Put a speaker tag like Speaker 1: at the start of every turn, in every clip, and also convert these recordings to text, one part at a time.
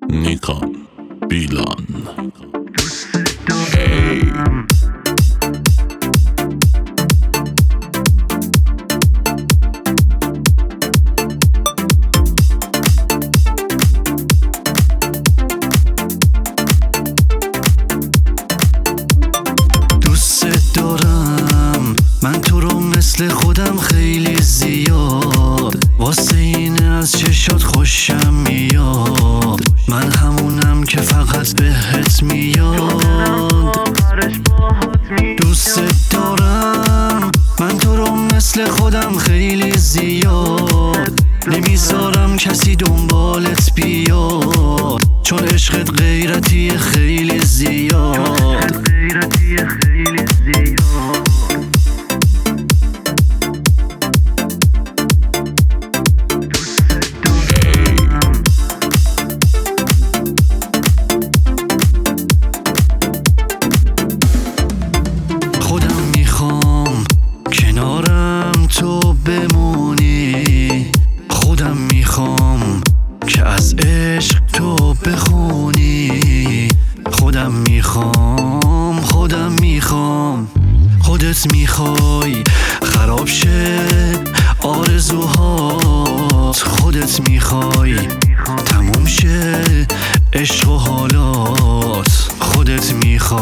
Speaker 1: نیکان بیلان.
Speaker 2: دوست دارم من تو رو مثل خودم خیلی زیاد، واسه این از چشات خوشم میاد، من همونم که فقط بهت میاد. دوست دارم من تو رو مثل خودم خیلی زیاد، نمیذارم کسی دنبالت بیاد، چون عشقت غیرتی خیلی زیاد. خودم میخوام کنارم تو بمونی، خودم میخوام که از عشق تو بخونی، خودم میخوام خودت میخوای خراب شه آرزوهات، خودت میخوای تموم شه عشق و حالات، خودت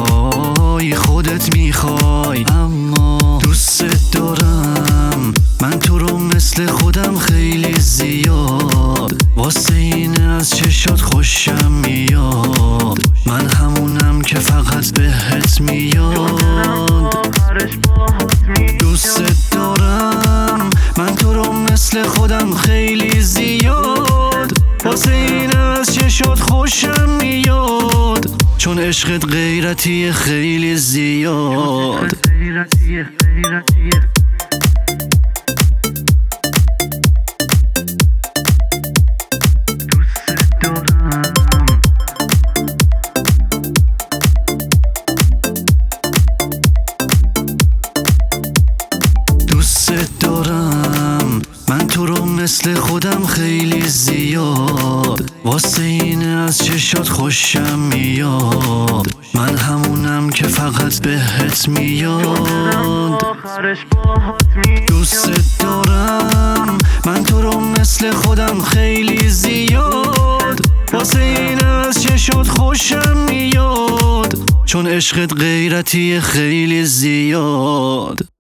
Speaker 2: میخوای اما دوست دارم من تو رو مثل خودم خیلی زیاد، واسه این از چشات خوشم میاد، من همونم که فقط بهت میاد. دوست دارم من تو رو مثل خودم خیلی زیاد، واسه این از چشات خوشم میاد، چون عشقت غیرتی خیلی زیاد. دوست دارم من تو رو مثل خودم خیلی زیاد، واسه این از چشات خوشم میاد، من همونم که فقط بهت میاد. دوست دارم من تو رو مثل خودم خیلی زیاد، واسه این از چشات خوشم میاد، چون عشقت غیرتی خیلی زیاد.